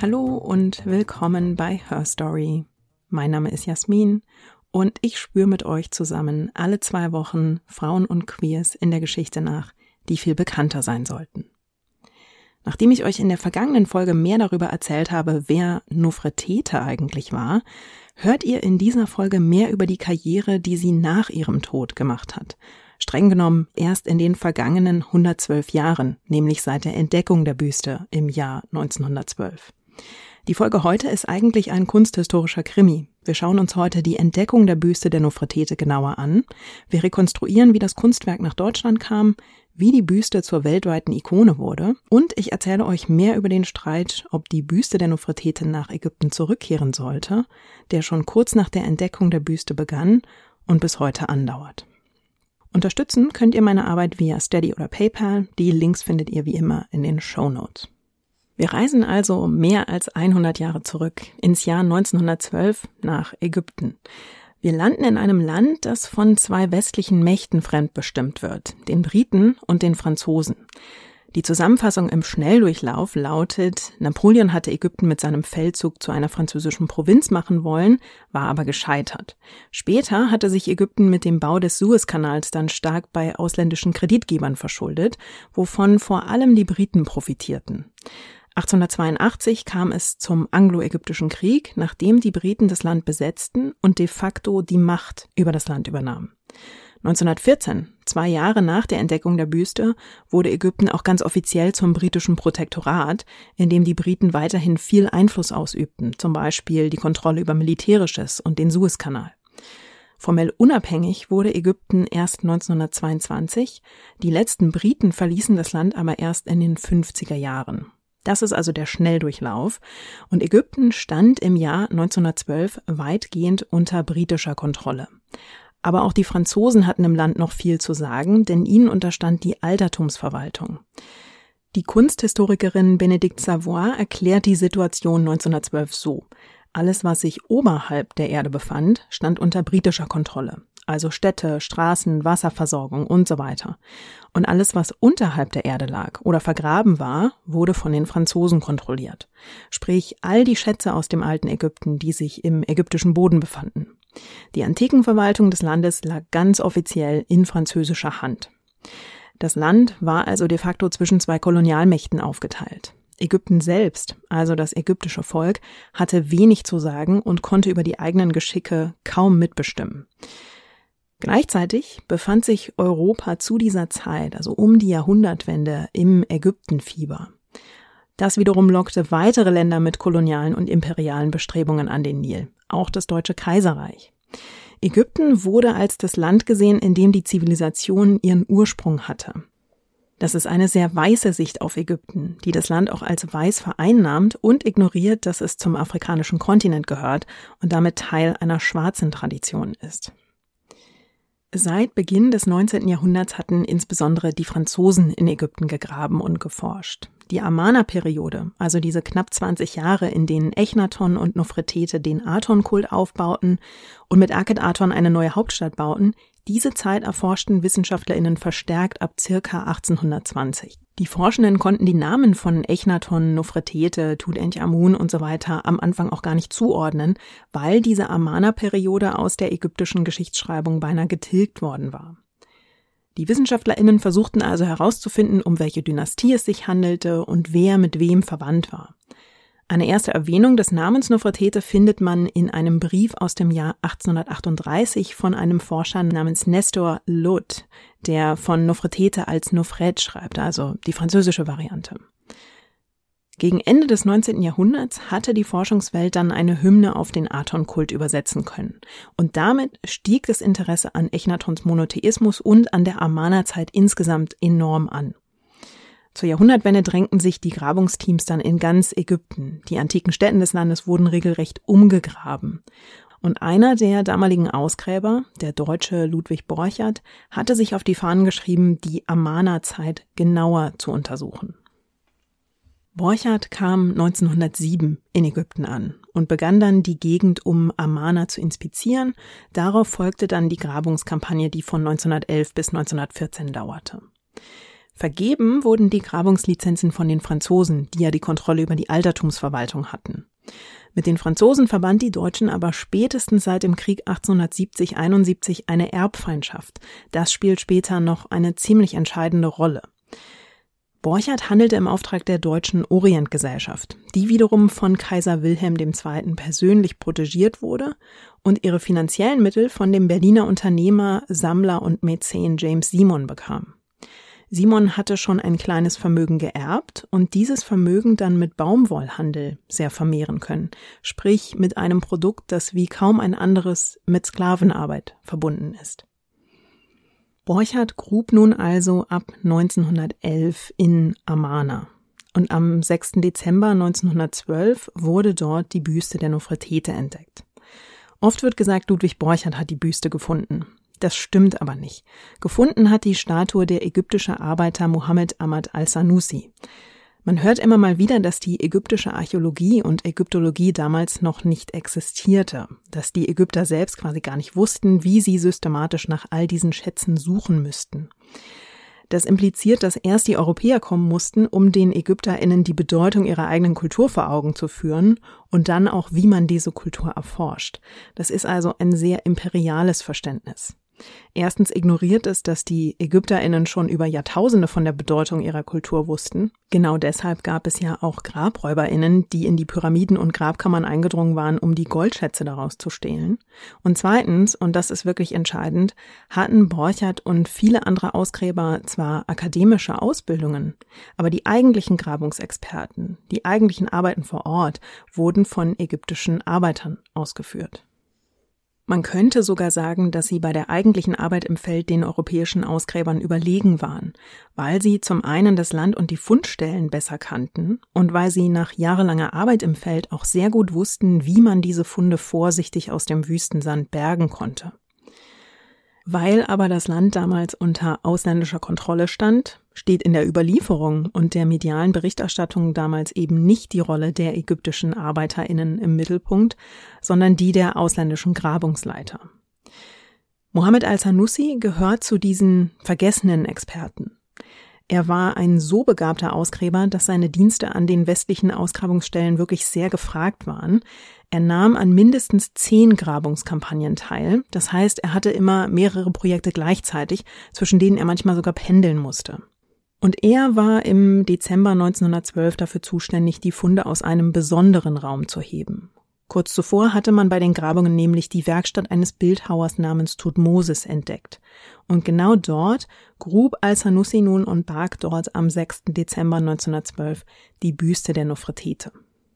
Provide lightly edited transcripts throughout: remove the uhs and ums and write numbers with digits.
Hallo und willkommen bei Her Story. Mein Name ist Jasmin und ich spüre mit euch zusammen alle 2 Wochen Frauen und Queers in der Geschichte nach, die viel bekannter sein sollten. Nachdem ich euch in der vergangenen Folge mehr darüber erzählt habe, wer Nofretete eigentlich war, hört ihr in dieser Folge mehr über die Karriere, die sie nach ihrem Tod gemacht hat. Streng genommen erst in den vergangenen 112 Jahren, nämlich seit der Entdeckung der Büste im Jahr 1912. Die Folge heute ist eigentlich ein kunsthistorischer Krimi. Wir schauen uns heute die Entdeckung der Büste der Nofretete genauer an. Wir rekonstruieren, wie das Kunstwerk nach Deutschland kam, wie die Büste zur weltweiten Ikone wurde und ich erzähle euch mehr über den Streit, ob die Büste der Nofretete nach Ägypten zurückkehren sollte, der schon kurz nach der Entdeckung der Büste begann und bis heute andauert. Unterstützen könnt ihr meine Arbeit via Steady oder PayPal. Die Links findet ihr wie immer in den Shownotes. Wir reisen also mehr als 100 Jahre zurück ins Jahr 1912 nach Ägypten. Wir landen in einem Land, das von 2 westlichen Mächten fremdbestimmt wird, den Briten und den Franzosen. Die Zusammenfassung im Schnelldurchlauf lautet: Napoleon hatte Ägypten mit seinem Feldzug zu einer französischen Provinz machen wollen, war aber gescheitert. Später hatte sich Ägypten mit dem Bau des Suezkanals dann stark bei ausländischen Kreditgebern verschuldet, wovon vor allem die Briten profitierten. 1882 kam es zum Anglo-Ägyptischen Krieg, nachdem die Briten das Land besetzten und de facto die Macht über das Land übernahmen. 1914, 2 Jahre nach der Entdeckung der Büste, wurde Ägypten auch ganz offiziell zum britischen Protektorat, in dem die Briten weiterhin viel Einfluss ausübten, zum Beispiel die Kontrolle über Militärisches und den Suezkanal. Formell unabhängig wurde Ägypten erst 1922, die letzten Briten verließen das Land aber erst in den 50er Jahren. Das ist also der Schnelldurchlauf und Ägypten stand im Jahr 1912 weitgehend unter britischer Kontrolle. Aber auch die Franzosen hatten im Land noch viel zu sagen, denn ihnen unterstand die Altertumsverwaltung. Die Kunsthistorikerin Bénédicte Savoy erklärt die Situation 1912 so: Alles, was sich oberhalb der Erde befand, stand unter britischer Kontrolle. Also Städte, Straßen, Wasserversorgung und so weiter. Und alles, was unterhalb der Erde lag oder vergraben war, wurde von den Franzosen kontrolliert. Sprich, all die Schätze aus dem alten Ägypten, die sich im ägyptischen Boden befanden. Die Antikenverwaltung des Landes lag ganz offiziell in französischer Hand. Das Land war also de facto zwischen 2 Kolonialmächten aufgeteilt. Ägypten selbst, also das ägyptische Volk, hatte wenig zu sagen und konnte über die eigenen Geschicke kaum mitbestimmen. Gleichzeitig befand sich Europa zu dieser Zeit, also um die Jahrhundertwende, im Ägyptenfieber. Das wiederum lockte weitere Länder mit kolonialen und imperialen Bestrebungen an den Nil, auch das Deutsche Kaiserreich. Ägypten wurde als das Land gesehen, in dem die Zivilisation ihren Ursprung hatte. Das ist eine sehr weiße Sicht auf Ägypten, die das Land auch als weiß vereinnahmt und ignoriert, dass es zum afrikanischen Kontinent gehört und damit Teil einer schwarzen Tradition ist. Seit Beginn des 19. Jahrhunderts hatten insbesondere die Franzosen in Ägypten gegraben und geforscht. Die Amarna-Periode, also diese knapp 20 Jahre, in denen Echnaton und Nofretete den Aton-Kult aufbauten und mit Akhenaton eine neue Hauptstadt bauten, diese Zeit erforschten WissenschaftlerInnen verstärkt ab ca. 1820. Die Forschenden konnten die Namen von Echnaton, Nofretete, Tutanchamun und so weiter am Anfang auch gar nicht zuordnen, weil diese Amarna-Periode aus der ägyptischen Geschichtsschreibung beinahe getilgt worden war. Die WissenschaftlerInnen versuchten also herauszufinden, um welche Dynastie es sich handelte und wer mit wem verwandt war. Eine erste Erwähnung des Namens Nofretete findet man in einem Brief aus dem Jahr 1838 von einem Forscher namens Nestor Lud, der von Nofretete als Nofret schreibt, also die französische Variante. Gegen Ende des 19. Jahrhunderts hatte die Forschungswelt dann eine Hymne auf den Aton-Kult übersetzen können. Und damit stieg das Interesse an Echnatons Monotheismus und an der Amarna-Zeit insgesamt enorm an. Zur Jahrhundertwende drängten sich die Grabungsteams dann in ganz Ägypten. Die antiken Stätten des Landes wurden regelrecht umgegraben. Und einer der damaligen Ausgräber, der Deutsche Ludwig Borchardt, hatte sich auf die Fahnen geschrieben, die Amarna-Zeit genauer zu untersuchen. Borchardt kam 1907 in Ägypten an und begann dann die Gegend um Amarna zu inspizieren. Darauf folgte dann die Grabungskampagne, die von 1911 bis 1914 dauerte. Vergeben wurden die Grabungslizenzen von den Franzosen, die ja die Kontrolle über die Altertumsverwaltung hatten. Mit den Franzosen verband die Deutschen aber spätestens seit dem Krieg 1870-71 eine Erbfeindschaft. Das spielt später noch eine ziemlich entscheidende Rolle. Borchardt handelte im Auftrag der Deutschen Orientgesellschaft, die wiederum von Kaiser Wilhelm II. Persönlich protegiert wurde und ihre finanziellen Mittel von dem Berliner Unternehmer, Sammler und Mäzen James Simon bekam. Simon hatte schon ein kleines Vermögen geerbt und dieses Vermögen dann mit Baumwollhandel sehr vermehren können, sprich mit einem Produkt, das wie kaum ein anderes mit Sklavenarbeit verbunden ist. Borchardt grub nun also ab 1911 in Amarna und am 6. Dezember 1912 wurde dort die Büste der Nofretete entdeckt. Oft wird gesagt, Ludwig Borchardt hat die Büste gefunden. Das stimmt aber nicht. Gefunden hat die Statue der ägyptische Arbeiter Mohammed Ahmad al-Sanusi. Man hört immer mal wieder, dass die ägyptische Archäologie und Ägyptologie damals noch nicht existierte, dass die Ägypter selbst quasi gar nicht wussten, wie sie systematisch nach all diesen Schätzen suchen müssten. Das impliziert, dass erst die Europäer kommen mussten, um den ÄgypterInnen die Bedeutung ihrer eigenen Kultur vor Augen zu führen und dann auch, wie man diese Kultur erforscht. Das ist also ein sehr imperiales Verständnis. Erstens ignoriert es, dass die ÄgypterInnen schon über Jahrtausende von der Bedeutung ihrer Kultur wussten. Genau deshalb gab es ja auch GrabräuberInnen, die in die Pyramiden und Grabkammern eingedrungen waren, um die Goldschätze daraus zu stehlen. Und zweitens, und das ist wirklich entscheidend, hatten Borchardt und viele andere Ausgräber zwar akademische Ausbildungen, aber die eigentlichen Grabungsexperten, die eigentlichen Arbeiten vor Ort, wurden von ägyptischen Arbeitern ausgeführt. Man könnte sogar sagen, dass sie bei der eigentlichen Arbeit im Feld den europäischen Ausgräbern überlegen waren, weil sie zum einen das Land und die Fundstellen besser kannten und weil sie nach jahrelanger Arbeit im Feld auch sehr gut wussten, wie man diese Funde vorsichtig aus dem Wüstensand bergen konnte. Weil aber das Land damals unter ausländischer Kontrolle stand, steht in der Überlieferung und der medialen Berichterstattung damals eben nicht die Rolle der ägyptischen ArbeiterInnen im Mittelpunkt, sondern die der ausländischen Grabungsleiter. Mohammed al-Sanusi gehört zu diesen vergessenen Experten. Er war ein so begabter Ausgräber, dass seine Dienste an den westlichen Ausgrabungsstellen wirklich sehr gefragt waren. Er nahm an mindestens 10 Grabungskampagnen teil. Das heißt, er hatte immer mehrere Projekte gleichzeitig, zwischen denen er manchmal sogar pendeln musste. Und er war im Dezember 1912 dafür zuständig, die Funde aus einem besonderen Raum zu heben. Kurz zuvor hatte man bei den Grabungen nämlich die Werkstatt eines Bildhauers namens Thutmosis entdeckt. Und genau dort grub al-Sanusi nun und barg dort am 6. Dezember 1912 die Büste der Nofretete.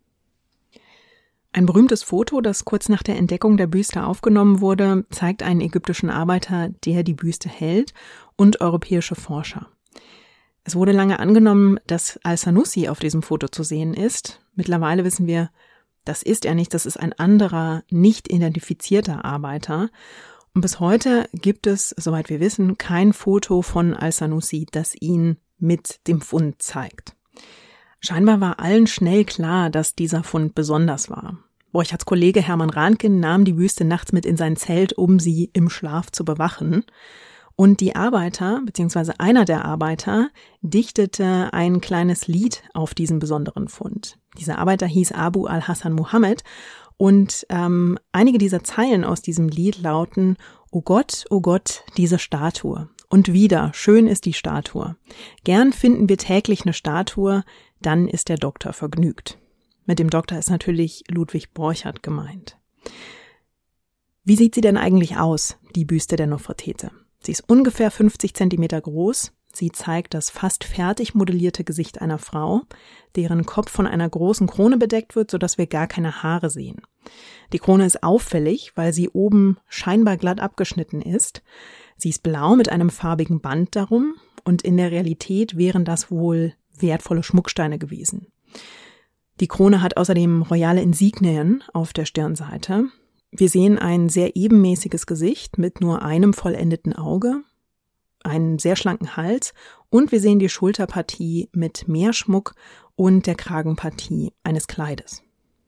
Ein berühmtes Foto, das kurz nach der Entdeckung der Büste aufgenommen wurde, zeigt einen ägyptischen Arbeiter, der die Büste hält, und europäische Forscher. Es wurde lange angenommen, dass al-Sanusi auf diesem Foto zu sehen ist. Mittlerweile wissen wir, das ist er nicht, das ist ein anderer, nicht identifizierter Arbeiter. Und bis heute gibt es, soweit wir wissen, kein Foto von al-Sanusi, das ihn mit dem Fund zeigt. Scheinbar war allen schnell klar, dass dieser Fund besonders war. Borchardts Kollege Hermann Rahnken nahm die Büste nachts mit in sein Zelt, um sie im Schlaf zu bewachen. Und die Arbeiter, beziehungsweise einer der Arbeiter, dichtete ein kleines Lied auf diesen besonderen Fund. Dieser Arbeiter hieß Abu al-Hassan Muhammad und einige dieser Zeilen aus diesem Lied lauten: O Gott, diese Statue. Und wieder, schön ist die Statue. Gern finden wir täglich eine Statue, dann ist der Doktor vergnügt. Mit dem Doktor ist natürlich Ludwig Borchardt gemeint. Wie sieht sie denn eigentlich aus, die Büste der Nofretete? Sie ist ungefähr 50 Zentimeter groß. Sie zeigt das fast fertig modellierte Gesicht einer Frau, deren Kopf von einer großen Krone bedeckt wird, sodass wir gar keine Haare sehen. Die Krone ist auffällig, weil sie oben scheinbar glatt abgeschnitten ist. Sie ist blau mit einem farbigen Band darum und in der Realität wären das wohl wertvolle Schmucksteine gewesen. Die Krone hat außerdem royale Insignien auf der Stirnseite. Wir sehen ein sehr ebenmäßiges Gesicht mit nur einem vollendeten Auge, einen sehr schlanken Hals und wir sehen die Schulterpartie mit mehr Schmuck und der Kragenpartie eines Kleides.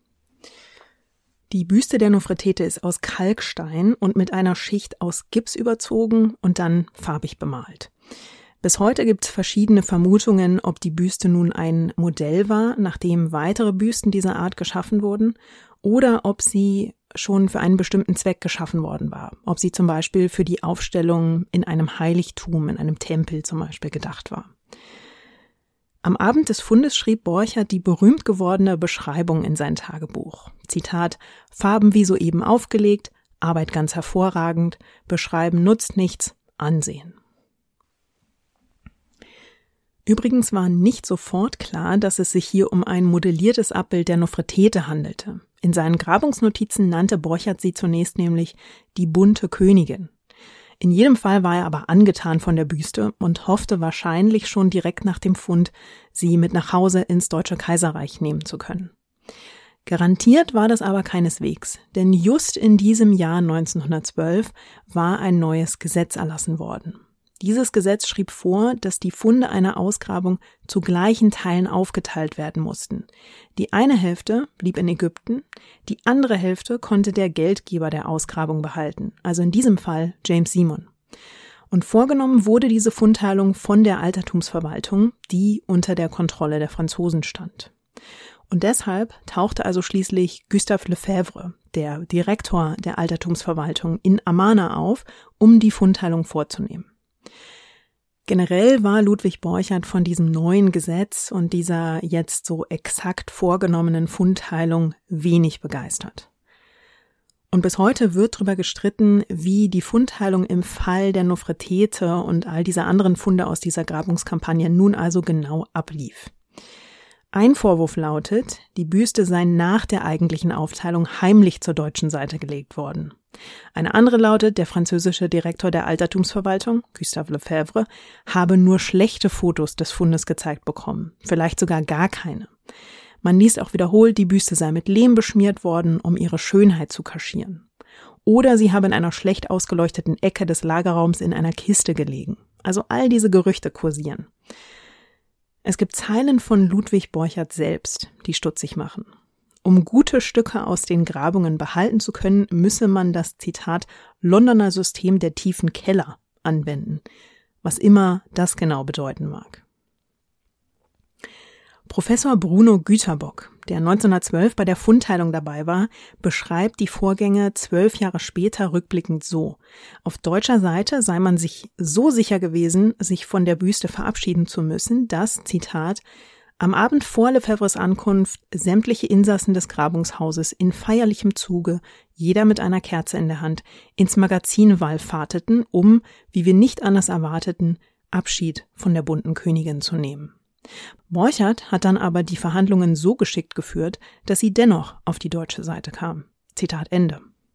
Die Büste der Nofretete ist aus Kalkstein und mit einer Schicht aus Gips überzogen und dann farbig bemalt. Bis heute gibt es verschiedene Vermutungen, ob die Büste nun ein Modell war, nachdem weitere Büsten dieser Art geschaffen wurden, oder ob sie schon für einen bestimmten Zweck geschaffen worden war. Ob sie zum Beispiel für die Aufstellung in einem Heiligtum, in einem Tempel zum Beispiel gedacht war. Am Abend des Fundes schrieb Borchardt die berühmt gewordene Beschreibung in sein Tagebuch. Zitat: Farben wie soeben aufgelegt, Arbeit ganz hervorragend, beschreiben nutzt nichts, ansehen. Übrigens war nicht sofort klar, dass es sich hier um ein modelliertes Abbild der Nofretete handelte. In seinen Grabungsnotizen nannte Borchardt sie zunächst nämlich die bunte Königin. In jedem Fall war er aber angetan von der Büste und hoffte wahrscheinlich schon direkt nach dem Fund, sie mit nach Hause ins Deutsche Kaiserreich nehmen zu können. Garantiert war das aber keineswegs, denn just in diesem Jahr 1912 war ein neues Gesetz erlassen worden. Dieses Gesetz schrieb vor, dass die Funde einer Ausgrabung zu gleichen Teilen aufgeteilt werden mussten. Die eine Hälfte blieb in Ägypten, die andere Hälfte konnte der Geldgeber der Ausgrabung behalten, also in diesem Fall James Simon. Und vorgenommen wurde diese Fundteilung von der Altertumsverwaltung, die unter der Kontrolle der Franzosen stand. Und deshalb tauchte also schließlich Gustave Lefebvre, der Direktor der Altertumsverwaltung, in Amana auf, um die Fundteilung vorzunehmen. Generell war Ludwig Borchardt von diesem neuen Gesetz und dieser jetzt so exakt vorgenommenen Fundteilung wenig begeistert. Und bis heute wird darüber gestritten, wie die Fundteilung im Fall der Nofretete und all dieser anderen Funde aus dieser Grabungskampagne nun also genau ablief. Ein Vorwurf lautet, die Büste sei nach der eigentlichen Aufteilung heimlich zur deutschen Seite gelegt worden. Eine andere lautet, der französische Direktor der Altertumsverwaltung, Gustave Lefebvre, habe nur schlechte Fotos des Fundes gezeigt bekommen, vielleicht sogar gar keine. Man liest auch wiederholt, die Büste sei mit Lehm beschmiert worden, um ihre Schönheit zu kaschieren. Oder sie habe in einer schlecht ausgeleuchteten Ecke des Lagerraums in einer Kiste gelegen. Also all diese Gerüchte kursieren. Es gibt Zeilen von Ludwig Borchardt selbst, die stutzig machen. Um gute Stücke aus den Grabungen behalten zu können, müsse man das, Zitat, Londoner System der tiefen Keller anwenden, was immer das genau bedeuten mag. Professor Bruno Güterbock, der 1912 bei der Fundteilung dabei war, beschreibt die Vorgänge 12 Jahre später rückblickend so: Auf deutscher Seite sei man sich so sicher gewesen, sich von der Büste verabschieden zu müssen, dass, Zitat, am Abend vor Lefebvres Ankunft sämtliche Insassen des Grabungshauses in feierlichem Zuge, jeder mit einer Kerze in der Hand, ins Magazin wallfahrteten, um, wie wir nicht anders erwarteten, Abschied von der bunten Königin zu nehmen. Borchardt hat dann aber die Verhandlungen so geschickt geführt, dass sie dennoch auf die deutsche Seite kam. Zitat Ende.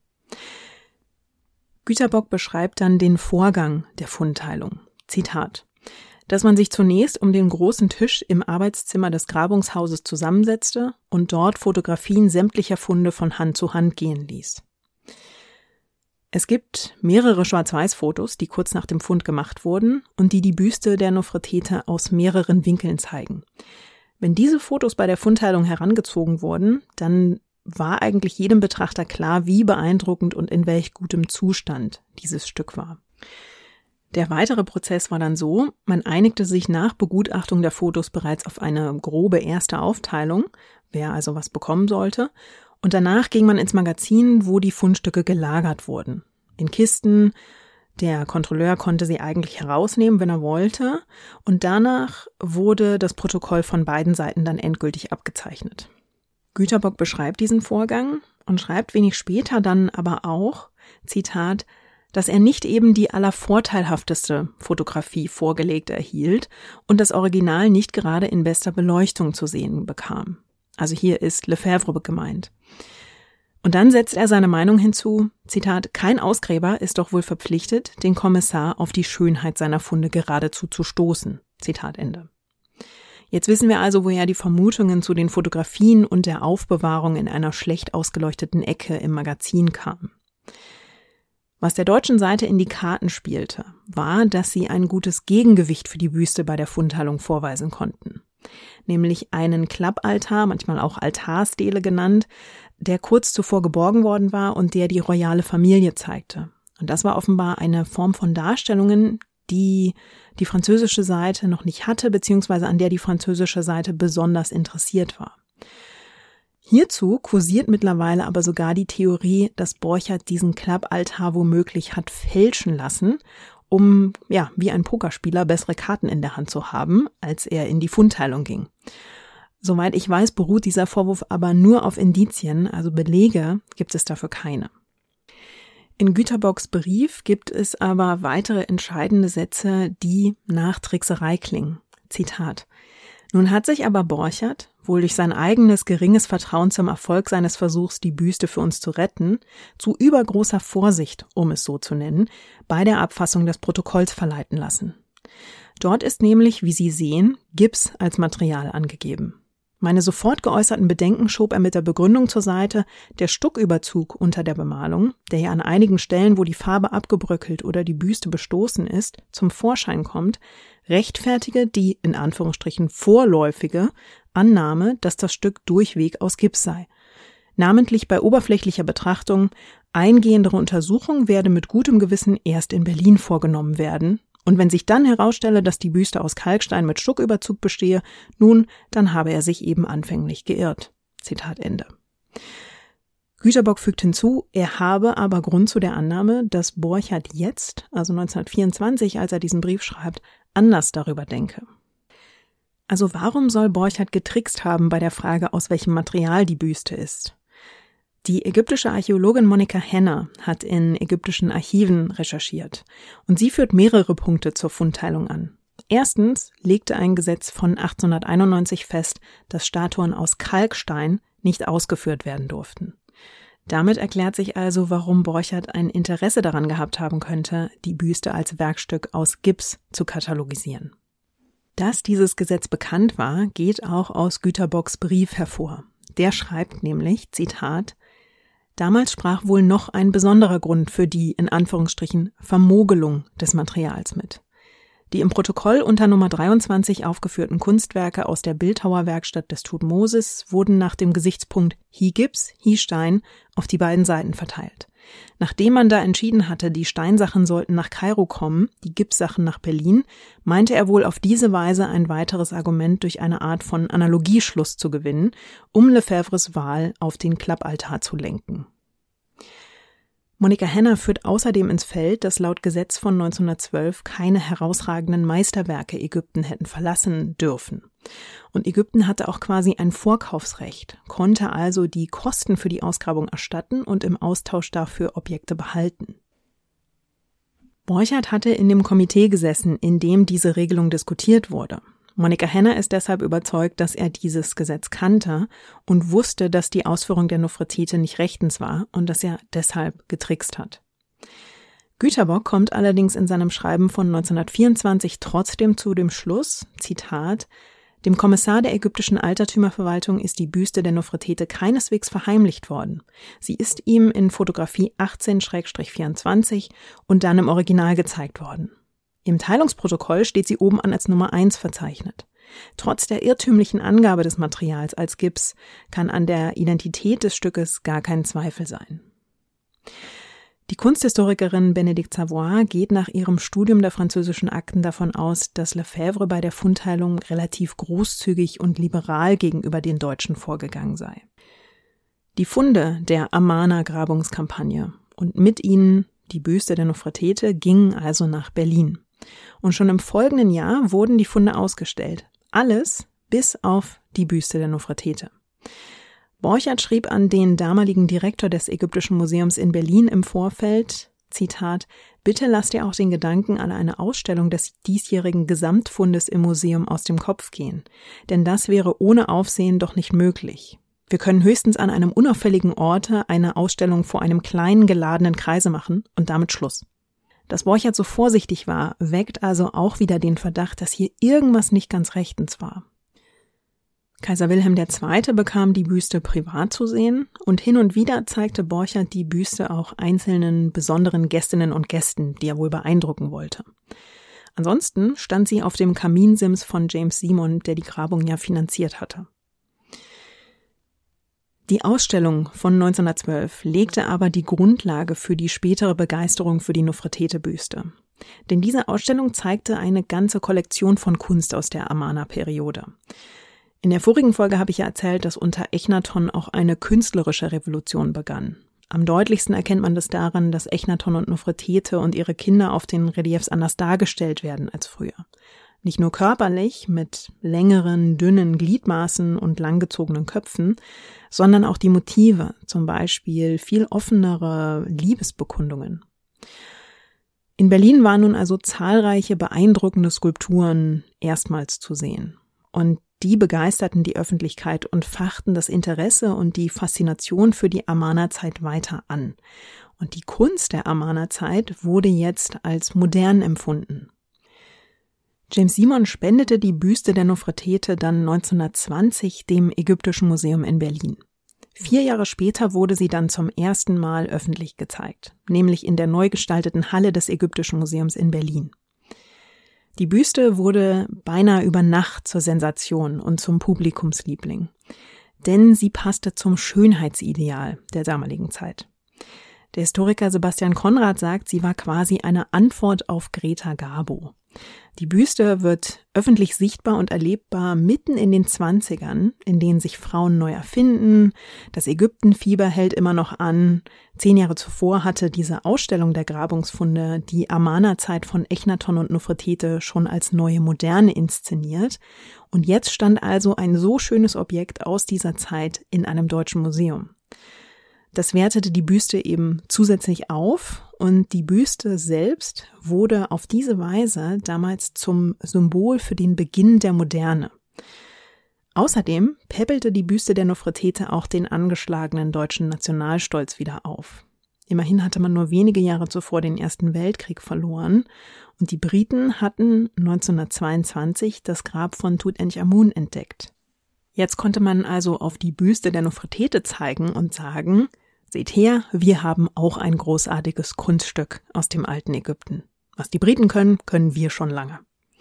Güterbock beschreibt dann den Vorgang der Fundteilung. Zitat: Dass man sich zunächst um den großen Tisch im Arbeitszimmer des Grabungshauses zusammensetzte und dort Fotografien sämtlicher Funde von Hand zu Hand gehen ließ. Es gibt mehrere Schwarz-Weiß-Fotos, die kurz nach dem Fund gemacht wurden und die Büste der Nofretete aus mehreren Winkeln zeigen. Wenn diese Fotos bei der Fundteilung herangezogen wurden, dann war eigentlich jedem Betrachter klar, wie beeindruckend und in welch gutem Zustand dieses Stück war. Der weitere Prozess war dann so: Man einigte sich nach Begutachtung der Fotos bereits auf eine grobe erste Aufteilung, wer also was bekommen sollte, und danach ging man ins Magazin, wo die Fundstücke gelagert wurden. In Kisten. Der Kontrolleur konnte sie eigentlich herausnehmen, wenn er wollte, und danach wurde das Protokoll von beiden Seiten dann endgültig abgezeichnet. Güterbock beschreibt diesen Vorgang und schreibt wenig später dann aber auch, Zitat, dass er nicht eben die allervorteilhafteste Fotografie vorgelegt erhielt und das Original nicht gerade in bester Beleuchtung zu sehen bekam. Also hier ist Lefebvre gemeint. Und dann setzt er seine Meinung hinzu, Zitat, kein Ausgräber ist doch wohl verpflichtet, den Kommissar auf die Schönheit seiner Funde geradezu zu stoßen. Zitat Ende. Jetzt wissen wir also, woher die Vermutungen zu den Fotografien und der Aufbewahrung in einer schlecht ausgeleuchteten Ecke im Magazin kamen. Was der deutschen Seite in die Karten spielte, war, dass sie ein gutes Gegengewicht für die Büste bei der Fundteilung vorweisen konnten. Nämlich einen Klappaltar, manchmal auch Altarstele genannt, der kurz zuvor geborgen worden war und der die royale Familie zeigte. Und das war offenbar eine Form von Darstellungen, die die französische Seite noch nicht hatte, beziehungsweise an der die französische Seite besonders interessiert war. Hierzu kursiert mittlerweile aber sogar die Theorie, dass Borchardt diesen Klappaltar womöglich hat fälschen lassen, um, wie ein Pokerspieler bessere Karten in der Hand zu haben, als er in die Fundteilung ging. Soweit ich weiß, beruht dieser Vorwurf aber nur auf Indizien, also Belege gibt es dafür keine. In Güterbocks Brief gibt es aber weitere entscheidende Sätze, die nach Trickserei klingen. Zitat: Nun hat sich aber Borchardt, wohl durch sein eigenes geringes Vertrauen zum Erfolg seines Versuchs, die Büste für uns zu retten, zu übergroßer Vorsicht, um es so zu nennen, bei der Abfassung des Protokolls verleiten lassen. Dort ist nämlich, wie Sie sehen, Gips als Material angegeben. Meine sofort geäußerten Bedenken schob er mit der Begründung zur Seite, der Stucküberzug unter der Bemalung, der ja an einigen Stellen, wo die Farbe abgebröckelt oder die Büste bestoßen ist, zum Vorschein kommt, rechtfertige die, in Anführungsstrichen, vorläufige Annahme, dass das Stück durchweg aus Gips sei. Namentlich bei oberflächlicher Betrachtung, eingehendere Untersuchung werde mit gutem Gewissen erst in Berlin vorgenommen werden. Und wenn sich dann herausstelle, dass die Büste aus Kalkstein mit Stucküberzug bestehe, nun, dann habe er sich eben anfänglich geirrt. Zitat Ende. Güterbock fügt hinzu, er habe aber Grund zu der Annahme, dass Borchardt jetzt, also 1924, als er diesen Brief schreibt, anders darüber denke. Also warum soll Borchardt getrickst haben bei der Frage, aus welchem Material die Büste ist? Die ägyptische Archäologin Monika Henner hat in ägyptischen Archiven recherchiert und sie führt mehrere Punkte zur Fundteilung an. Erstens legte ein Gesetz von 1891 fest, dass Statuen aus Kalkstein nicht ausgeführt werden durften. Damit erklärt sich also, warum Borchardt ein Interesse daran gehabt haben könnte, die Büste als Werkstück aus Gips zu katalogisieren. Dass dieses Gesetz bekannt war, geht auch aus Güterbocks Brief hervor. Der schreibt nämlich, Zitat: Damals sprach wohl noch ein besonderer Grund für die, in Anführungsstrichen, Vermogelung des Materials mit. Die im Protokoll unter Nummer 23 aufgeführten Kunstwerke aus der Bildhauerwerkstatt des Tutmosis wurden nach dem Gesichtspunkt Hi Gips, Hi Stein auf die beiden Seiten verteilt. Nachdem man da entschieden hatte, die Steinsachen sollten nach Kairo kommen, die Gipssachen nach Berlin, meinte er wohl auf diese Weise ein weiteres Argument durch eine Art von Analogieschluss zu gewinnen, um Lefebvres Wahl auf den Klappaltar zu lenken. Monika Henner führt außerdem ins Feld, dass laut Gesetz von 1912 keine herausragenden Meisterwerke Ägypten hätten verlassen dürfen. Und Ägypten hatte auch quasi ein Vorkaufsrecht, konnte also die Kosten für die Ausgrabung erstatten und im Austausch dafür Objekte behalten. Borchardt hatte in dem Komitee gesessen, in dem diese Regelung diskutiert wurde. Monika Henner ist deshalb überzeugt, dass er dieses Gesetz kannte und wusste, dass die Ausführung der Nofretite nicht rechtens war und dass er deshalb getrickst hat. Güterbock kommt allerdings in seinem Schreiben von 1924 trotzdem zu dem Schluss, Zitat: Dem Kommissar der ägyptischen Altertümerverwaltung ist die Büste der Nofretete keineswegs verheimlicht worden. Sie ist ihm in Fotografie 18/24 und dann im Original gezeigt worden. Im Teilungsprotokoll steht sie oben an als Nummer 1 verzeichnet. Trotz der irrtümlichen Angabe des Materials als Gips kann an der Identität des Stückes gar kein Zweifel sein. Die Kunsthistorikerin Bénédicte Savoy geht nach ihrem Studium der französischen Akten davon aus, dass Lefebvre bei der Fundteilung relativ großzügig und liberal gegenüber den Deutschen vorgegangen sei. Die Funde der Amarna-Grabungskampagne und mit ihnen die Büste der Nofretete gingen also nach Berlin. Und schon im folgenden Jahr wurden die Funde ausgestellt. Alles bis auf die Büste der Nofretete. Borchardt schrieb an den damaligen Direktor des Ägyptischen Museums in Berlin im Vorfeld, Zitat: Bitte lasst ihr auch den Gedanken an eine Ausstellung des diesjährigen Gesamtfundes im Museum aus dem Kopf gehen. Denn das wäre ohne Aufsehen doch nicht möglich. Wir können höchstens an einem unauffälligen Orte eine Ausstellung vor einem kleinen geladenen Kreise machen und damit Schluss. Dass Borchardt so vorsichtig war, weckt also auch wieder den Verdacht, dass hier irgendwas nicht ganz rechtens war. Kaiser Wilhelm II. Bekam die Büste privat zu sehen und hin und wieder zeigte Borchardt die Büste auch einzelnen besonderen Gästinnen und Gästen, die er wohl beeindrucken wollte. Ansonsten stand sie auf dem Kaminsims von James Simon, der die Grabung ja finanziert hatte. Die Ausstellung von 1912 legte aber die Grundlage für die spätere Begeisterung für die Nofretete-Büste. Denn diese Ausstellung zeigte eine ganze Kollektion von Kunst aus der Amarna-Periode. In der vorigen Folge habe ich ja erzählt, dass unter Echnaton auch eine künstlerische Revolution begann. Am deutlichsten erkennt man das daran, dass Echnaton und Nofretete und ihre Kinder auf den Reliefs anders dargestellt werden als früher. Nicht nur körperlich mit längeren, dünnen Gliedmaßen und langgezogenen Köpfen, sondern auch die Motive, zum Beispiel viel offenere Liebesbekundungen. In Berlin waren nun also zahlreiche beeindruckende Skulpturen erstmals zu sehen. Und die begeisterten die Öffentlichkeit und fachten das Interesse und die Faszination für die Amarna-Zeit weiter an. Und die Kunst der Amarna-Zeit wurde jetzt als modern empfunden. James Simon spendete die Büste der Nofretete dann 1920 dem Ägyptischen Museum in Berlin. 4 Jahre später wurde sie dann zum ersten Mal öffentlich gezeigt, nämlich in der neu gestalteten Halle des Ägyptischen Museums in Berlin. Die Büste wurde beinahe über Nacht zur Sensation und zum Publikumsliebling, denn sie passte zum Schönheitsideal der damaligen Zeit. Der Historiker Sebastian Konrad sagt, sie war quasi eine Antwort auf Greta Garbo. Die Büste wird öffentlich sichtbar und erlebbar mitten in den 20ern, in denen sich Frauen neu erfinden. Das Ägyptenfieber hält immer noch an. 10 Jahre zuvor hatte diese Ausstellung der Grabungsfunde die Amarna-Zeit von Echnaton und Nofretete schon als neue Moderne inszeniert. Und jetzt stand also ein so schönes Objekt aus dieser Zeit in einem deutschen Museum. Das wertete die Büste eben zusätzlich auf und die Büste selbst wurde auf diese Weise damals zum Symbol für den Beginn der Moderne. Außerdem päppelte die Büste der Nofretete auch den angeschlagenen deutschen Nationalstolz wieder auf. Immerhin hatte man nur wenige Jahre zuvor den Ersten Weltkrieg verloren und die Briten hatten 1922 das Grab von Tutanchamun entdeckt. Jetzt konnte man also auf die Büste der Nofretete zeigen und sagen: Seht her, wir haben auch ein großartiges Kunststück aus dem alten Ägypten. Was die Briten können, können wir schon lange.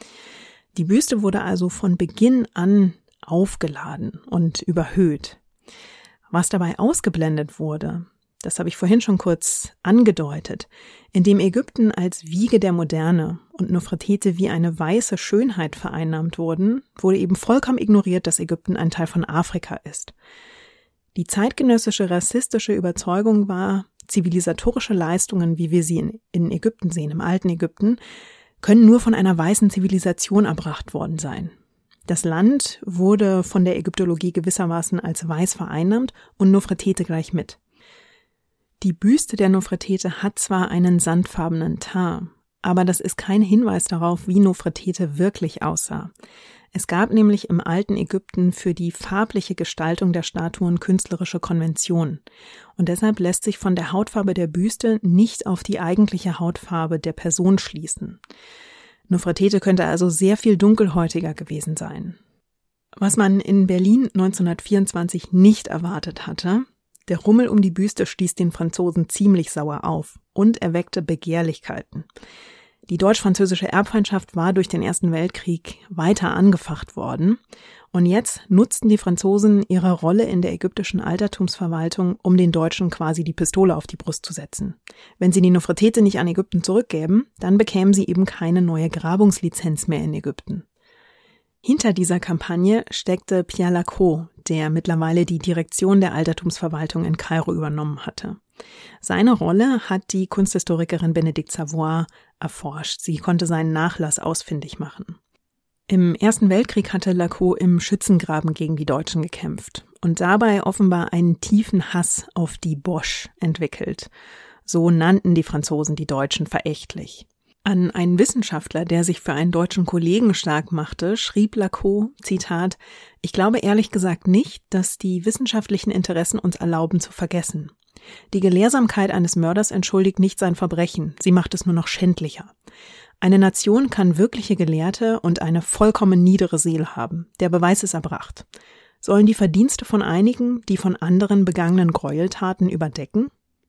Die Büste wurde also von Beginn an aufgeladen und überhöht. Was dabei ausgeblendet wurde, das habe ich vorhin schon kurz angedeutet, indem Ägypten als Wiege der Moderne und Nofretete wie eine weiße Schönheit vereinnahmt wurden, wurde eben vollkommen ignoriert, dass Ägypten ein Teil von Afrika ist. Die zeitgenössische rassistische Überzeugung war, zivilisatorische Leistungen, wie wir sie in Ägypten sehen, im alten Ägypten, können nur von einer weißen Zivilisation erbracht worden sein. Das Land wurde von der Ägyptologie gewissermaßen als weiß vereinnahmt und Nofretete gleich mit. Die Büste der Nofretete hat zwar einen sandfarbenen Teint, aber das ist kein Hinweis darauf, wie Nofretete wirklich aussah. Es gab nämlich im alten Ägypten für die farbliche Gestaltung der Statuen künstlerische Konventionen. Und deshalb lässt sich von der Hautfarbe der Büste nicht auf die eigentliche Hautfarbe der Person schließen. Nofretete könnte also sehr viel dunkelhäutiger gewesen sein. Was man in Berlin 1924 nicht erwartet hatte: Der Rummel um die Büste stieß den Franzosen ziemlich sauer auf und erweckte Begehrlichkeiten. Die deutsch-französische Erbfeindschaft war durch den Ersten Weltkrieg weiter angefacht worden und jetzt nutzten die Franzosen ihre Rolle in der ägyptischen Altertumsverwaltung, um den Deutschen quasi die Pistole auf die Brust zu setzen. Wenn sie die Nofretete nicht an Ägypten zurückgäben, dann bekämen sie eben keine neue Grabungslizenz mehr in Ägypten. Hinter dieser Kampagne steckte Pierre Lacot, der mittlerweile die Direktion der Altertumsverwaltung in Kairo übernommen hatte. Seine Rolle hat die Kunsthistorikerin Bénédicte Savoy erforscht. Sie konnte seinen Nachlass ausfindig machen. Im Ersten Weltkrieg hatte Lacot im Schützengraben gegen die Deutschen gekämpft und dabei offenbar einen tiefen Hass auf die Boche entwickelt. So nannten die Franzosen die Deutschen verächtlich. An einen Wissenschaftler, der sich für einen deutschen Kollegen stark machte, schrieb Lacot, Zitat: Ich glaube ehrlich gesagt nicht, dass die wissenschaftlichen Interessen uns erlauben zu vergessen. Die Gelehrsamkeit eines Mörders entschuldigt nicht sein Verbrechen, sie macht es nur noch schändlicher. Eine Nation kann wirkliche Gelehrte und eine vollkommen niedere Seele haben. Der Beweis ist erbracht. Sollen die Verdienste von einigen die von anderen begangenen Gräueltaten überdecken?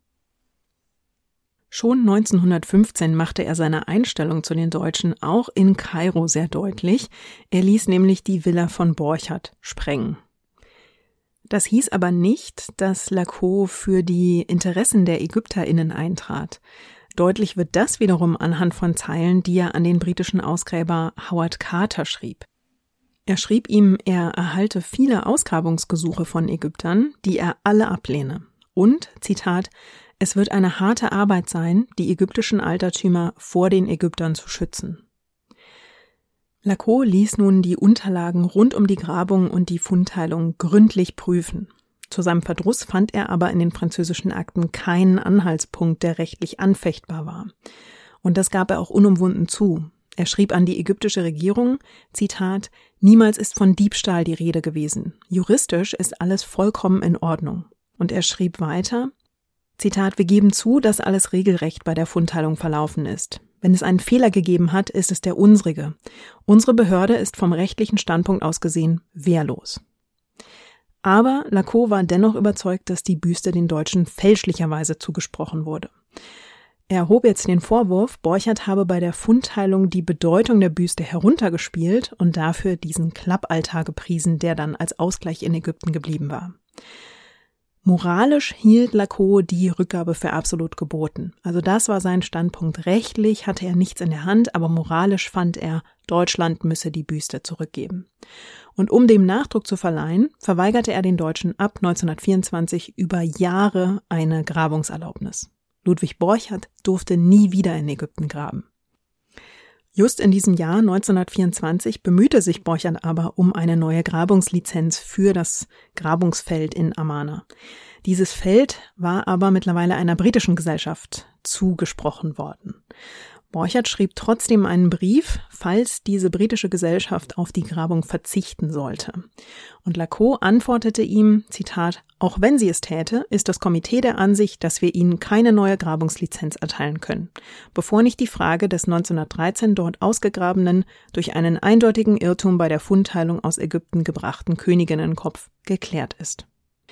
Schon 1915 machte er seine Einstellung zu den Deutschen auch in Kairo sehr deutlich. Er ließ nämlich die Villa von Borchardt sprengen. Das hieß aber nicht, dass Lacot für die Interessen der ÄgypterInnen eintrat. Deutlich wird das wiederum anhand von Zeilen, die er an den britischen Ausgräber Howard Carter schrieb. Er schrieb ihm, er erhalte viele Ausgrabungsgesuche von Ägyptern, die er alle ablehne. Und, Zitat, es wird eine harte Arbeit sein, die ägyptischen Altertümer vor den Ägyptern zu schützen. Lacour ließ nun die Unterlagen rund um die Grabung und die Fundteilung gründlich prüfen. Zu seinem Verdruss fand er aber in den französischen Akten keinen Anhaltspunkt, der rechtlich anfechtbar war. Und das gab er auch unumwunden zu. Er schrieb an die ägyptische Regierung, Zitat, niemals ist von Diebstahl die Rede gewesen. Juristisch ist alles vollkommen in Ordnung. Und er schrieb weiter, Zitat, wir geben zu, dass alles regelrecht bei der Fundteilung verlaufen ist. Wenn es einen Fehler gegeben hat, ist es der unsrige. Unsere Behörde ist vom rechtlichen Standpunkt aus gesehen wehrlos. Aber Lacour war dennoch überzeugt, dass die Büste den Deutschen fälschlicherweise zugesprochen wurde. Er erhob jetzt den Vorwurf, Borchert habe bei der Fundteilung die Bedeutung der Büste heruntergespielt und dafür diesen Klappaltar gepriesen, der dann als Ausgleich in Ägypten geblieben war. Moralisch hielt Lacour die Rückgabe für absolut geboten. Also das war sein Standpunkt. Rechtlich hatte er nichts in der Hand, aber moralisch fand er, Deutschland müsse die Büste zurückgeben. Und um dem Nachdruck zu verleihen, verweigerte er den Deutschen ab 1924 über Jahre eine Grabungserlaubnis. Ludwig Borchert durfte nie wieder in Ägypten graben. Just in diesem Jahr 1924 bemühte sich Borchert aber um eine neue Grabungslizenz für das Grabungsfeld in Amarna. Dieses Feld war aber mittlerweile einer britischen Gesellschaft zugesprochen worden. Borchert schrieb trotzdem einen Brief, falls diese britische Gesellschaft auf die Grabung verzichten sollte. Und Lacour antwortete ihm, Zitat, auch wenn sie es täte, ist das Komitee der Ansicht, dass wir ihnen keine neue Grabungslizenz erteilen können, bevor nicht die Frage des 1913 dort Ausgegrabenen durch einen eindeutigen Irrtum bei der Fundteilung aus Ägypten gebrachten Königinnenkopf geklärt ist.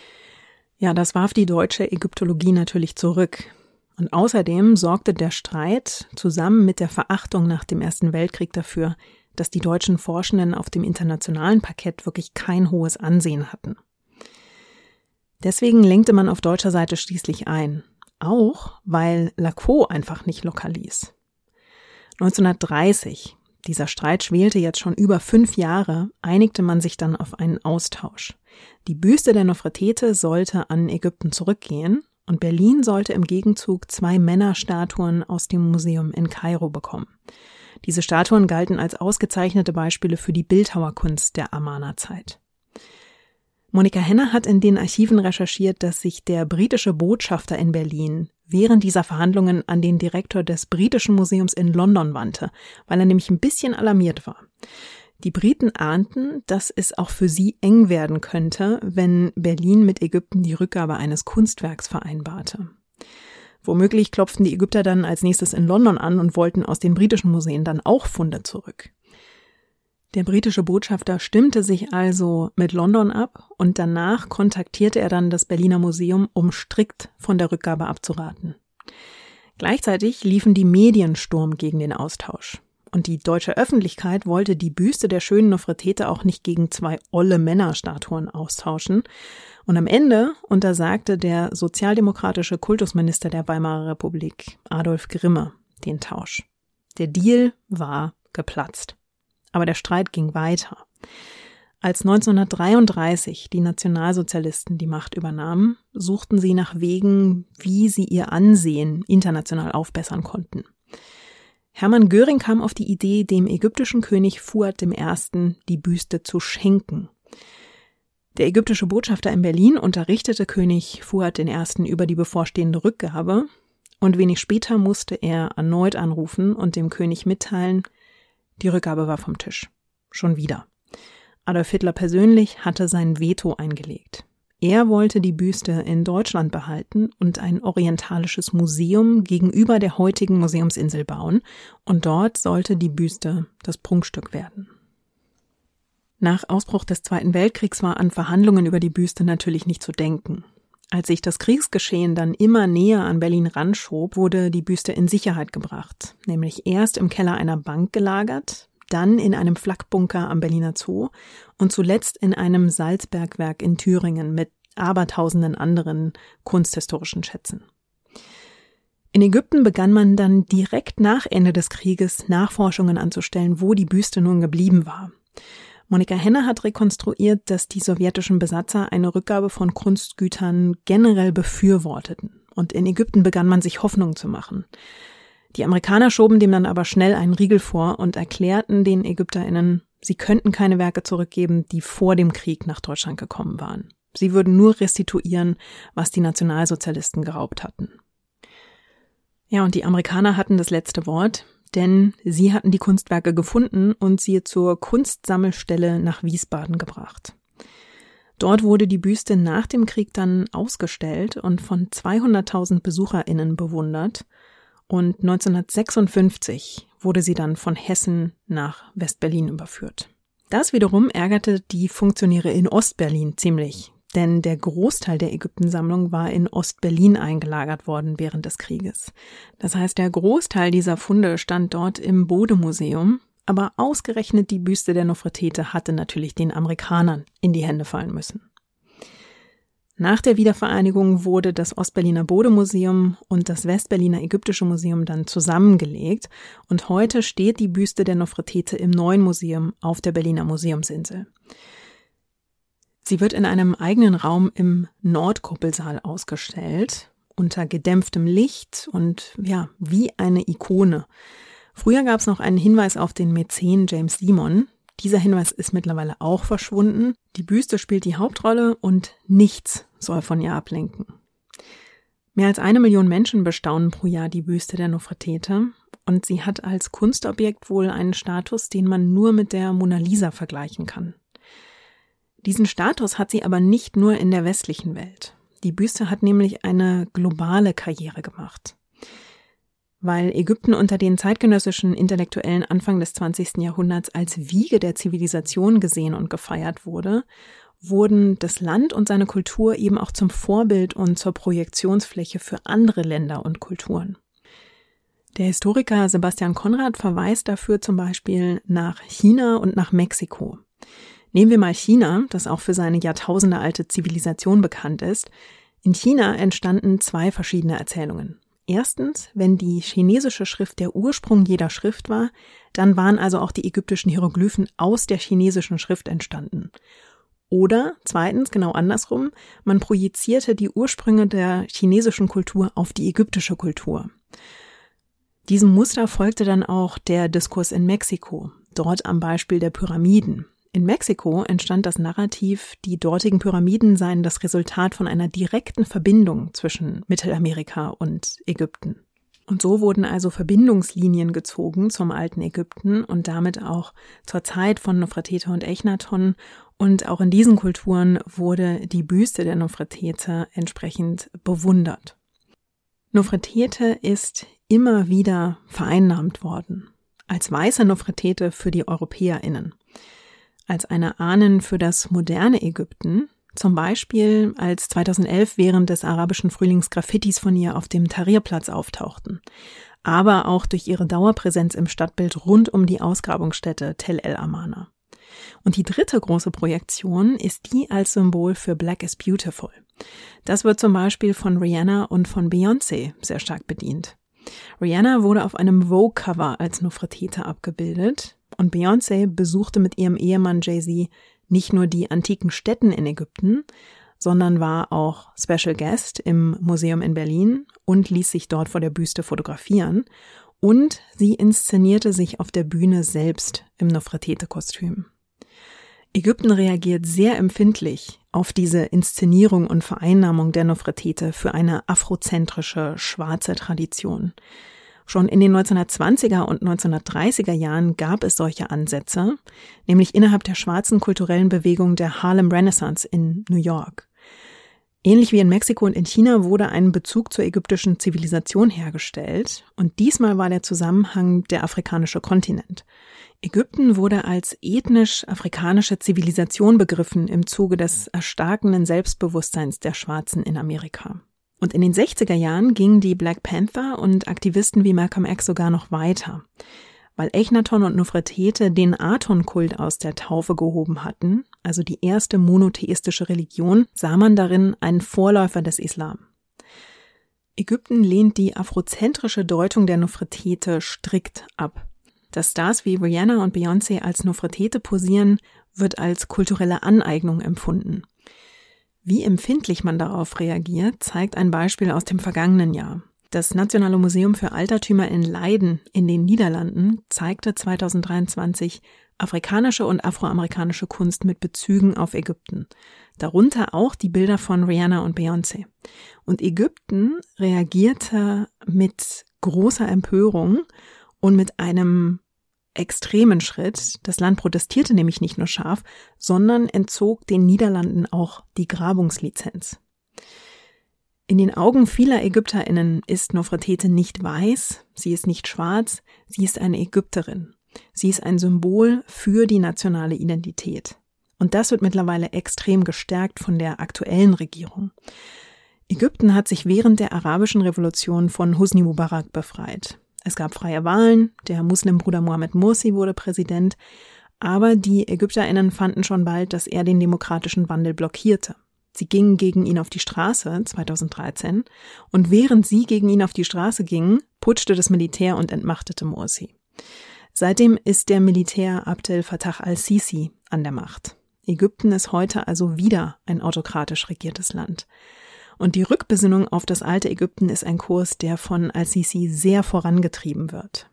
Ja, das warf die deutsche Ägyptologie natürlich zurück. Und außerdem sorgte der Streit zusammen mit der Verachtung nach dem Ersten Weltkrieg dafür, dass die deutschen Forschenden auf dem internationalen Parkett wirklich kein hohes Ansehen hatten. Deswegen lenkte man auf deutscher Seite schließlich ein, auch weil Lacour einfach nicht locker ließ. 1930, dieser Streit schwelte jetzt schon über 5 Jahre, einigte man sich dann auf einen Austausch. Die Büste der Nofretete sollte an Ägypten zurückgehen, und Berlin sollte im Gegenzug 2 Männerstatuen aus dem Museum in Kairo bekommen. Diese Statuen galten als ausgezeichnete Beispiele für die Bildhauerkunst der Amarna-Zeit. Monika Henner hat in den Archiven recherchiert, dass sich der britische Botschafter in Berlin während dieser Verhandlungen an den Direktor des Britischen Museums in London wandte, weil er nämlich ein bisschen alarmiert war. Die Briten ahnten, dass es auch für sie eng werden könnte, wenn Berlin mit Ägypten die Rückgabe eines Kunstwerks vereinbarte. Womöglich klopften die Ägypter dann als nächstes in London an und wollten aus den britischen Museen dann auch Funde zurück. Der britische Botschafter stimmte sich also mit London ab und danach kontaktierte er dann das Berliner Museum, um strikt von der Rückgabe abzuraten. Gleichzeitig liefen die Medien Sturm gegen den Austausch. Und die deutsche Öffentlichkeit wollte die Büste der schönen Nofretete auch nicht gegen 2 olle Männerstatuen austauschen. Und am Ende untersagte der sozialdemokratische Kultusminister der Weimarer Republik, Adolf Grimme, den Tausch. Der Deal war geplatzt. Aber der Streit ging weiter. Als 1933 die Nationalsozialisten die Macht übernahmen, suchten sie nach Wegen, wie sie ihr Ansehen international aufbessern konnten. Hermann Göring kam auf die Idee, dem ägyptischen König Fuad I. die Büste zu schenken. Der ägyptische Botschafter in Berlin unterrichtete König Fuad I. über die bevorstehende Rückgabe und wenig später musste er erneut anrufen und dem König mitteilen, die Rückgabe war vom Tisch. Schon wieder. Adolf Hitler persönlich hatte sein Veto eingelegt. Er wollte die Büste in Deutschland behalten und ein orientalisches Museum gegenüber der heutigen Museumsinsel bauen, und dort sollte die Büste das Prunkstück werden. Nach Ausbruch des Zweiten Weltkriegs war an Verhandlungen über die Büste natürlich nicht zu denken. Als sich das Kriegsgeschehen dann immer näher an Berlin ranschob, wurde die Büste in Sicherheit gebracht, nämlich erst im Keller einer Bank gelagert, dann in einem Flakbunker am Berliner Zoo und zuletzt in einem Salzbergwerk in Thüringen mit abertausenden anderen kunsthistorischen Schätzen. In Ägypten begann man dann direkt nach Ende des Krieges Nachforschungen anzustellen, wo die Büste nun geblieben war. Monika Henner hat rekonstruiert, dass die sowjetischen Besatzer eine Rückgabe von Kunstgütern generell befürworteten. Und in Ägypten begann man sich Hoffnung zu machen. Die Amerikaner schoben dem dann aber schnell einen Riegel vor und erklärten den ÄgypterInnen, sie könnten keine Werke zurückgeben, die vor dem Krieg nach Deutschland gekommen waren. Sie würden nur restituieren, was die Nationalsozialisten geraubt hatten. Ja, und die Amerikaner hatten das letzte Wort, denn sie hatten die Kunstwerke gefunden und sie zur Kunstsammelstelle nach Wiesbaden gebracht. Dort wurde die Büste nach dem Krieg dann ausgestellt und von 200.000 BesucherInnen bewundert. Und 1956 wurde sie dann von Hessen nach West-Berlin überführt. Das wiederum ärgerte die Funktionäre in Ost-Berlin ziemlich, denn der Großteil der Ägyptensammlung war in Ost-Berlin eingelagert worden während des Krieges. Das heißt, der Großteil dieser Funde stand dort im Bode-Museum, aber ausgerechnet die Büste der Nofretete hatte natürlich den Amerikanern in die Hände fallen müssen. Nach der Wiedervereinigung wurde das Ostberliner Bode-Museum und das Westberliner Ägyptische Museum dann zusammengelegt und heute steht die Büste der Nofretete im Neuen Museum auf der Berliner Museumsinsel. Sie wird in einem eigenen Raum im Nordkuppelsaal ausgestellt, unter gedämpftem Licht und ja, wie eine Ikone. Früher gab es noch einen Hinweis auf den Mäzen James Simon. Dieser Hinweis ist mittlerweile auch verschwunden. Die Büste spielt die Hauptrolle und nichts soll von ihr ablenken. Mehr als 1 Million Menschen bestaunen pro Jahr die Büste der Nofretete und sie hat als Kunstobjekt wohl einen Status, den man nur mit der Mona Lisa vergleichen kann. Diesen Status hat sie aber nicht nur in der westlichen Welt. Die Büste hat nämlich eine globale Karriere gemacht. Weil Ägypten unter den zeitgenössischen Intellektuellen Anfang des 20. Jahrhunderts als Wiege der Zivilisation gesehen und gefeiert wurde, wurden das Land und seine Kultur eben auch zum Vorbild und zur Projektionsfläche für andere Länder und Kulturen. Der Historiker Sebastian Konrad verweist dafür zum Beispiel nach China und nach Mexiko. Nehmen wir mal China, das auch für seine jahrtausendealte Zivilisation bekannt ist. In China entstanden 2 verschiedene Erzählungen. Erstens, wenn die chinesische Schrift der Ursprung jeder Schrift war, dann waren also auch die ägyptischen Hieroglyphen aus der chinesischen Schrift entstanden. Oder zweitens, genau andersrum, man projizierte die Ursprünge der chinesischen Kultur auf die ägyptische Kultur. Diesem Muster folgte dann auch der Diskurs in Mexiko, dort am Beispiel der Pyramiden. In Mexiko entstand das Narrativ, die dortigen Pyramiden seien das Resultat von einer direkten Verbindung zwischen Mittelamerika und Ägypten. Und so wurden also Verbindungslinien gezogen zum alten Ägypten und damit auch zur Zeit von Nofretete und Echnaton. Und auch in diesen Kulturen wurde die Büste der Nofretete entsprechend bewundert. Nofretete ist immer wieder vereinnahmt worden, als weiße Nofretete für die EuropäerInnen. Als eine Ahnen für das moderne Ägypten, zum Beispiel als 2011 während des arabischen Frühlings Graffitis von ihr auf dem Tahrirplatz auftauchten, aber auch durch ihre Dauerpräsenz im Stadtbild rund um die Ausgrabungsstätte Tel El Amarna. Und die dritte große Projektion ist die als Symbol für Black is Beautiful. Das wird zum Beispiel von Rihanna und von Beyoncé sehr stark bedient. Rihanna wurde auf einem Vogue-Cover als Nofretete abgebildet und Beyoncé besuchte mit ihrem Ehemann Jay-Z nicht nur die antiken Stätten in Ägypten, sondern war auch Special Guest im Museum in Berlin und ließ sich dort vor der Büste fotografieren. Und sie inszenierte sich auf der Bühne selbst im Nofretete-Kostüm. Ägypten reagiert sehr empfindlich auf diese Inszenierung und Vereinnahmung der Nofretete für eine afrozentrische, schwarze Tradition. Schon in den 1920er und 1930er Jahren gab es solche Ansätze, nämlich innerhalb der schwarzen kulturellen Bewegung der Harlem Renaissance in New York. Ähnlich wie in Mexiko und in China wurde ein Bezug zur ägyptischen Zivilisation hergestellt und diesmal war der Zusammenhang der afrikanische Kontinent. Ägypten wurde als ethnisch-afrikanische Zivilisation begriffen im Zuge des erstarkenden Selbstbewusstseins der Schwarzen in Amerika. Und in den 60er Jahren gingen die Black Panther und Aktivisten wie Malcolm X sogar noch weiter. Weil Echnaton und Nofretete den Aton-Kult aus der Taufe gehoben hatten, also die erste monotheistische Religion, sah man darin einen Vorläufer des Islam. Ägypten lehnt die afrozentrische Deutung der Nofretete strikt ab. Dass Stars wie Rihanna und Beyoncé als Nofretete posieren, wird als kulturelle Aneignung empfunden. Wie empfindlich man darauf reagiert, zeigt ein Beispiel aus dem vergangenen Jahr. Das Nationale Museum für Altertümer in Leiden in den Niederlanden zeigte 2023 afrikanische und afroamerikanische Kunst mit Bezügen auf Ägypten. Darunter auch die Bilder von Rihanna und Beyoncé. Und Ägypten reagierte mit großer Empörung und mit einem extremen Schritt. Das Land protestierte nämlich nicht nur scharf, sondern entzog den Niederlanden auch die Grabungslizenz. In den Augen vieler ÄgypterInnen ist Nofretete nicht weiß, sie ist nicht schwarz, sie ist eine Ägypterin. Sie ist ein Symbol für die nationale Identität. Und das wird mittlerweile extrem gestärkt von der aktuellen Regierung. Ägypten hat sich während der arabischen Revolution von Hosni Mubarak befreit. Es gab freie Wahlen, der Muslimbruder Mohamed Morsi wurde Präsident, aber die ÄgypterInnen fanden schon bald, dass er den demokratischen Wandel blockierte. Sie gingen gegen ihn auf die Straße 2013 und während sie gegen ihn auf die Straße gingen, putschte das Militär und entmachtete Morsi. Seitdem ist der Militär Abdel Fattah al-Sisi an der Macht. Ägypten ist heute also wieder ein autokratisch regiertes Land. Und die Rückbesinnung auf das alte Ägypten ist ein Kurs, der von al-Sisi sehr vorangetrieben wird.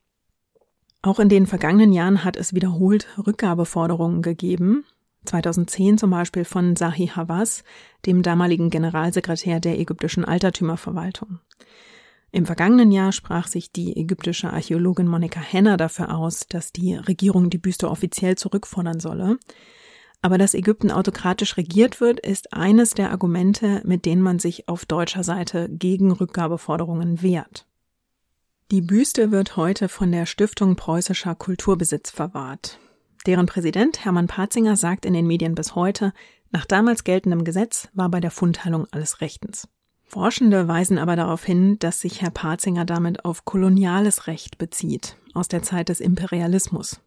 Auch in den vergangenen Jahren hat es wiederholt Rückgabeforderungen gegeben. 2010 zum Beispiel von Zahi Hawass, dem damaligen Generalsekretär der ägyptischen Altertümerverwaltung. Im vergangenen Jahr sprach sich die ägyptische Archäologin Monika Henner dafür aus, dass die Regierung die Büste offiziell zurückfordern solle. Aber dass Ägypten autokratisch regiert wird, ist eines der Argumente, mit denen man sich auf deutscher Seite gegen Rückgabeforderungen wehrt. Die Büste wird heute von der Stiftung Preußischer Kulturbesitz verwahrt. Deren Präsident Hermann Patzinger sagt in den Medien bis heute, nach damals geltendem Gesetz war bei der Fundteilung alles rechtens. Forschende weisen aber darauf hin, dass sich Herr Patzinger damit auf koloniales Recht bezieht, aus der Zeit des Imperialismus.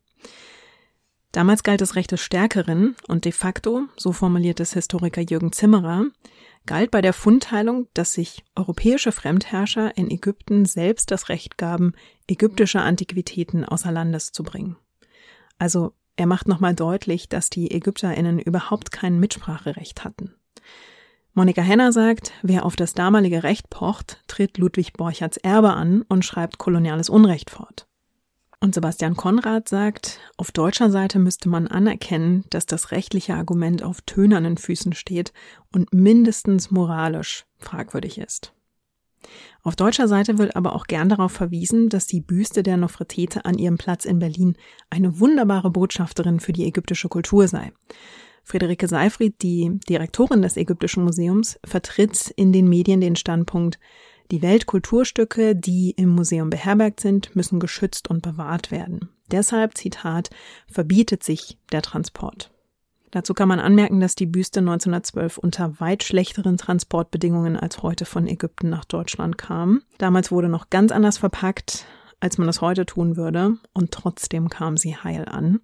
Damals galt das Recht des Stärkeren und de facto, so formuliert es Historiker Jürgen Zimmerer, galt bei der Fundteilung, dass sich europäische Fremdherrscher in Ägypten selbst das Recht gaben, ägyptische Antiquitäten außer Landes zu bringen. Also er macht nochmal deutlich, dass die ÄgypterInnen überhaupt kein Mitspracherecht hatten. Monika Henner sagt, wer auf das damalige Recht pocht, tritt Ludwig Borchards Erbe an und schreibt koloniales Unrecht fort. Und Sebastian Konrad sagt, auf deutscher Seite müsste man anerkennen, dass das rechtliche Argument auf tönernen Füßen steht und mindestens moralisch fragwürdig ist. Auf deutscher Seite wird aber auch gern darauf verwiesen, dass die Büste der Nofretete an ihrem Platz in Berlin eine wunderbare Botschafterin für die ägyptische Kultur sei. Friederike Seyfried, die Direktorin des Ägyptischen Museums, vertritt in den Medien den Standpunkt, die Weltkulturstücke, die im Museum beherbergt sind, müssen geschützt und bewahrt werden. Deshalb, Zitat, verbietet sich der Transport. Dazu kann man anmerken, dass die Büste 1912 unter weit schlechteren Transportbedingungen als heute von Ägypten nach Deutschland kam. Damals wurde noch ganz anders verpackt, als man das heute tun würde, und trotzdem kam sie heil an.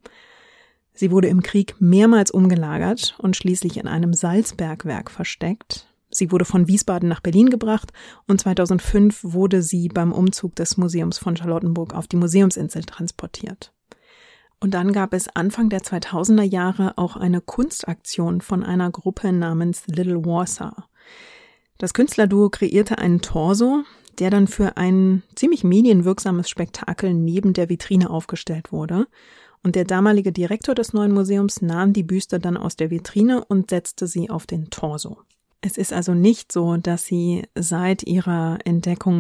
Sie wurde im Krieg mehrmals umgelagert und schließlich in einem Salzbergwerk versteckt. Sie wurde von Wiesbaden nach Berlin gebracht und 2005 wurde sie beim Umzug des Museums von Charlottenburg auf die Museumsinsel transportiert. Und dann gab es Anfang der 2000er Jahre auch eine Kunstaktion von einer Gruppe namens Little Warsaw. Das Künstlerduo kreierte einen Torso, der dann für ein ziemlich medienwirksames Spektakel neben der Vitrine aufgestellt wurde. Und der damalige Direktor des neuen Museums nahm die Büste dann aus der Vitrine und setzte sie auf den Torso. Es ist also nicht so, dass sie seit ihrer Entdeckung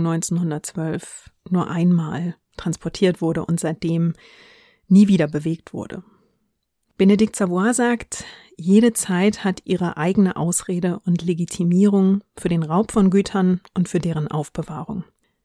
1912 nur einmal transportiert wurde und seitdem nie wieder bewegt wurde. Bénédicte Savoy sagt, jede Zeit hat ihre eigene Ausrede und Legitimierung für den Raub von Gütern und für deren Aufbewahrung.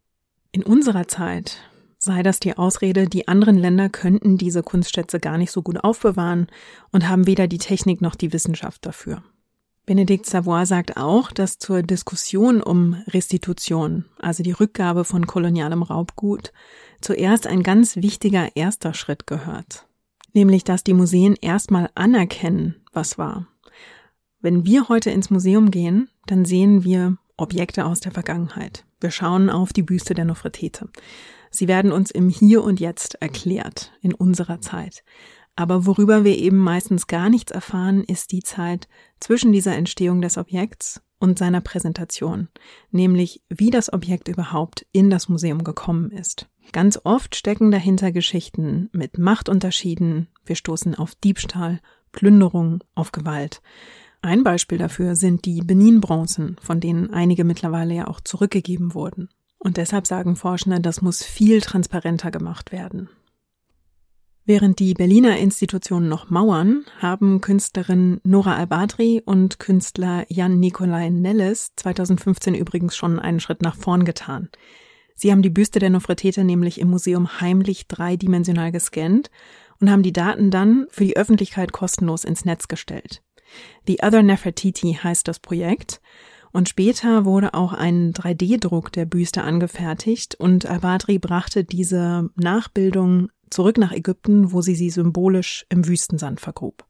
In unserer Zeit sei das die Ausrede, die anderen Länder könnten diese Kunstschätze gar nicht so gut aufbewahren und haben weder die Technik noch die Wissenschaft dafür. Bénédicte Savoy sagt auch, dass zur Diskussion um Restitution, also die Rückgabe von kolonialem Raubgut, zuerst ein ganz wichtiger erster Schritt gehört. Nämlich, dass die Museen erstmal anerkennen, was war. Wenn wir heute ins Museum gehen, dann sehen wir Objekte aus der Vergangenheit. Wir schauen auf die Büste der Nofretete. Sie werden uns im Hier und Jetzt erklärt, in unserer Zeit. Aber worüber wir eben meistens gar nichts erfahren, ist die Zeit zwischen dieser Entstehung des Objekts und seiner Präsentation, nämlich wie das Objekt überhaupt in das Museum gekommen ist. Ganz oft stecken dahinter Geschichten mit Machtunterschieden, wir stoßen auf Diebstahl, Plünderung, auf Gewalt. Ein Beispiel dafür sind die Benin-Bronzen, von denen einige mittlerweile ja auch zurückgegeben wurden. Und deshalb sagen Forschende, das muss viel transparenter gemacht werden. Während die Berliner Institutionen noch mauern, haben Künstlerin Nora Albadri und Künstler Jan-Nicolai Nelles 2015 übrigens schon einen Schritt nach vorn getan. Sie haben die Büste der Nofretete nämlich im Museum heimlich dreidimensional gescannt und haben die Daten dann für die Öffentlichkeit kostenlos ins Netz gestellt. The Other Nefertiti heißt das Projekt. Und später wurde auch ein 3D-Druck der Büste angefertigt und Albadri brachte diese Nachbildung zurück nach Ägypten, wo sie symbolisch im Wüstensand vergrub.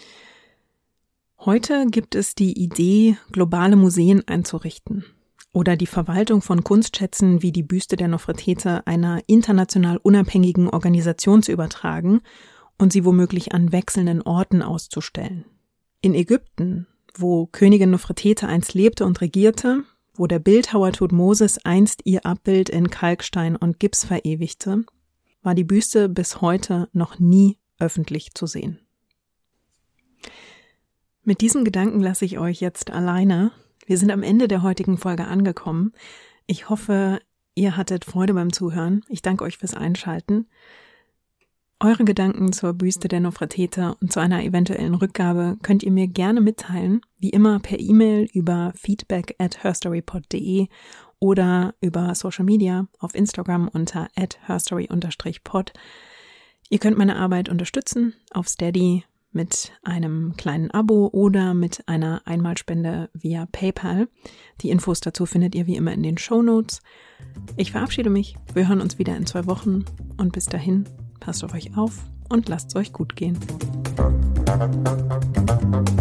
Heute gibt es die Idee, globale Museen einzurichten oder die Verwaltung von Kunstschätzen wie die Büste der Nofretete einer international unabhängigen Organisation zu übertragen und sie womöglich an wechselnden Orten auszustellen. In Ägypten, wo Königin Nofretete einst lebte und regierte, wo der Bildhauer Thutmosis einst ihr Abbild in Kalkstein und Gips verewigte, war die Büste bis heute noch nie öffentlich zu sehen. Mit diesem Gedanken lasse ich euch jetzt alleine. Wir sind am Ende der heutigen Folge angekommen. Ich hoffe, ihr hattet Freude beim Zuhören. Ich danke euch fürs Einschalten. Eure Gedanken zur Büste der Nofretete und zu einer eventuellen Rückgabe könnt ihr mir gerne mitteilen, wie immer per E-Mail über feedback@herstorypod.de oder über Social Media auf Instagram unter @herstory_pod. Ihr könnt meine Arbeit unterstützen auf Steady mit einem kleinen Abo oder mit einer Einmalspende via PayPal. Die Infos dazu findet ihr wie immer in den Shownotes. Ich verabschiede mich. Wir hören uns wieder in 2 Wochen und bis dahin passt auf euch auf und lasst es euch gut gehen.